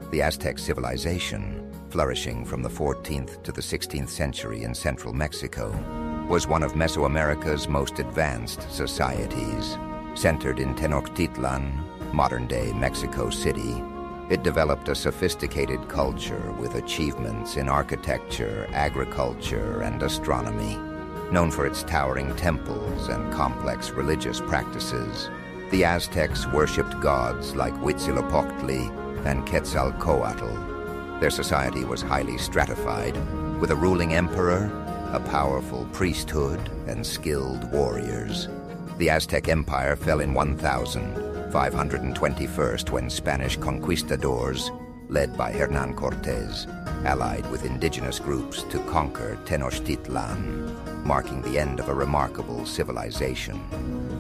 The Aztec civilization, flourishing from the 14th to the 16th century in central Mexico, was one of Mesoamerica's most advanced societies. Centered in Tenochtitlan, modern-day Mexico City, it developed a sophisticated culture with achievements in architecture, agriculture, and astronomy. Known for its towering temples and complex religious practices, the Aztecs worshipped gods like Huitzilopochtli and Quetzalcoatl. Their society was highly stratified, with a ruling emperor, a powerful priesthood, and skilled warriors. The Aztec Empire fell in 1521 when Spanish conquistadors, led by Hernán Cortés, allied with indigenous groups to conquer Tenochtitlan, marking the end of a remarkable civilization.